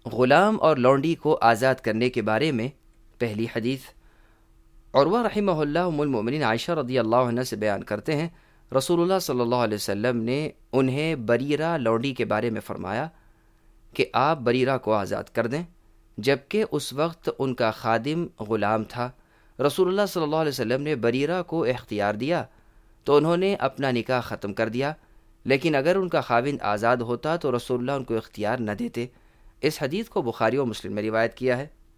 ग़ुलाम और लौंडी को आज़ाद करने के बारे में पहली हदीस। उर्वा रहमहुल्लाह उम्मुल मोमिनीन आयशा रज़ियल्लाहु अन्हा से बयान करते हैं, रसूलुल्लाह सल्लल्लाहु अलैहि वसल्लम ने उन्हें बरीरा लौंडी के बारे में फरमाया कि आप बरीरा को आज़ाद कर दें, जबकि उस वक्त उनका खादिम ग़ुलाम था। रसूलुल्लाह सल्लल्लाहु अलैहि वसल्लम ने बरीरा को इख्तियार दिया तो उन्होंने अपना निकाह ख़त्म कर दिया, लेकिन अगर उनका खाविंद आज़ाद होता तो रसूलुल्लाह उनको इख्तियार न देते। इस हदीस को बुखारी और मुस्लिम में रिवायत किया है।